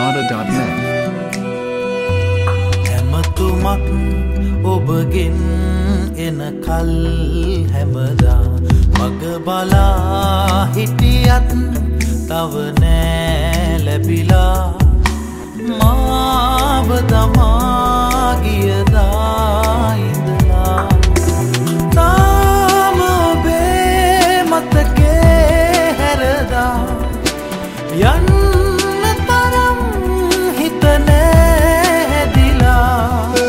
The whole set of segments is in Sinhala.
Sinnhanada.net හැමතුමක් ඔබගෙන් එන කල් හැමදා මග බලා හිටියත් තව නෑ ලැබිලා මාව දමා ගියදා ඉඳලා තාම ඔබේ මතකේ හැරදා යන්න තරම් හිත නෑ හැදිලා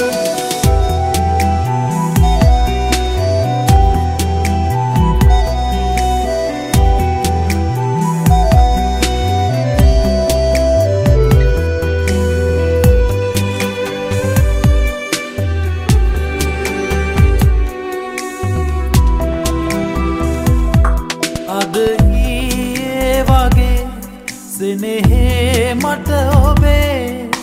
සෙනෙහේ මට ඔබේ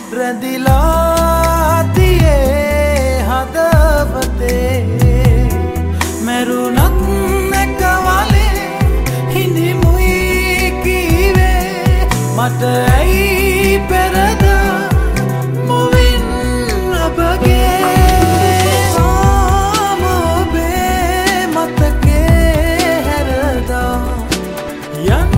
රැඳිලා තියේ හදවතේ මැරුණත් නැකවලේ හිඳිමුයි කීවේ මට ඇයි පෙරද මුවින් ඔබගේ ආම ඔබේ මතකේ හැරදා යන්න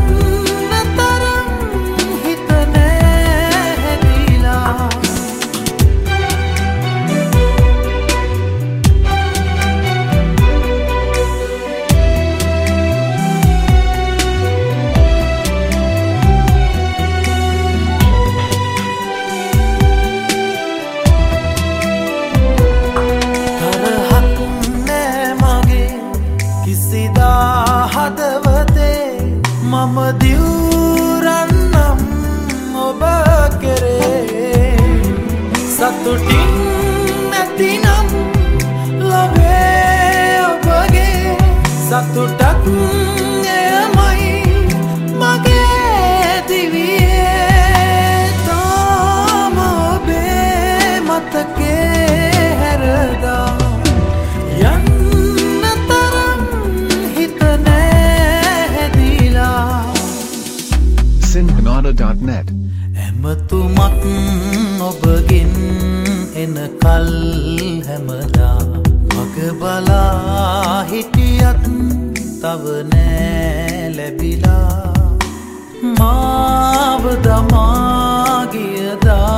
මම දිවුරන්නම් ඔබ කෙරේ සතුටින් නැතිනම් ලබේ ඔබගේ සතුටක් එයමයි මගේ දිවියේ තාම ඔබේ මතකේ හැරදා Sinnhanada.net හැමතුමක් ඔබගෙන් එන කල් හැමදා මග බලා හිටියත් තව නෑ ලැබිලා මාව දමා ගියදා